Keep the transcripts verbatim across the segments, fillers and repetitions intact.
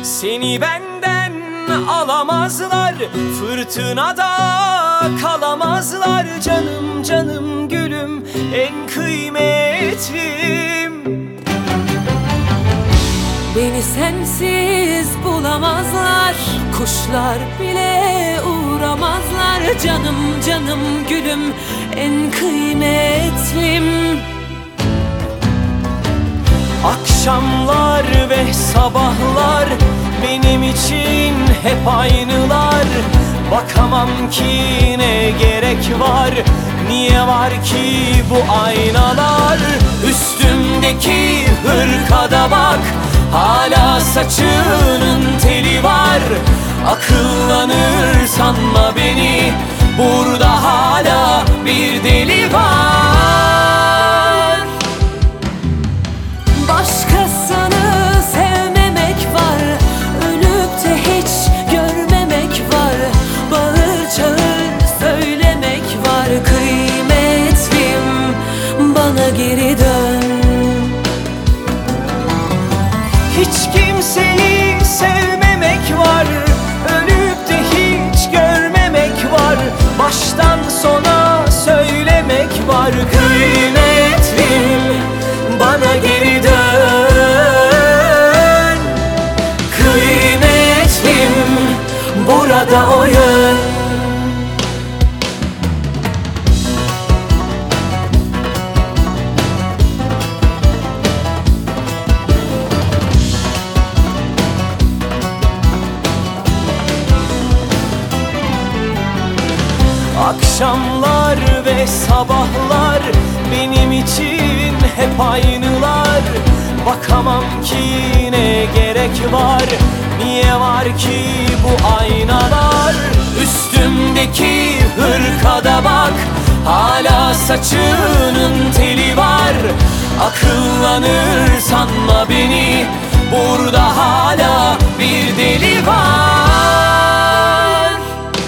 Seni benden alamazlar, fırtınada kalamazlar. Canım canım gülüm, en kıymetlim. Beni sensiz bulamazlar, kuşlar bile uğramazlar. Canım canım gülüm, en kıymetlim. Akşamlar ve sabahlar benim için hep aynılar. Bakamam ki ne gerek var, niye var ki bu aynalar? Üstümdeki hırkada bak, hala saçının teli var. Akıllanır sanma beni, burada hala bir deli var. Başkasını sevmemek var, ölüp de hiç görmemek var. Bağır çağır söylemek var. Kıymetlim, bana geri dön. Hiç kimseyi sevmemek var, ölüp de hiç görmemek var. Baştan sona söylemek var. Kıymetlim, bana geri dön. Kıymetlim, burada o yön. Akşamlar ve sabahlar benim için hep aynılar. Bakamam ki ne gerek var, niye var ki bu aynalar? Üstümdeki hırkada bak, hala saçının teli var. Akıllanır sanma beni, burada hala bir deli var.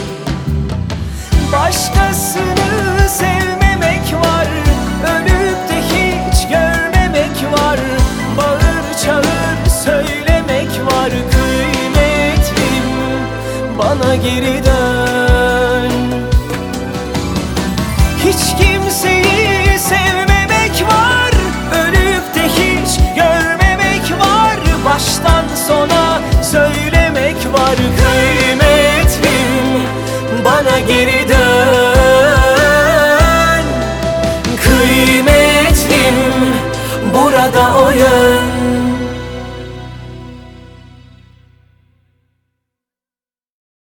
Başkasını sevmemek var, ölüp de hiç görmemek var. Bağır çağır söylemek var. Kıymetlim, bana geri dön. Hiç kimseyi sevmemek var, ölüp de hiç görmemek var. Baştan sona söylemek var. Kıymetlim, bana geri dön. Kıymetlim, burada o yön.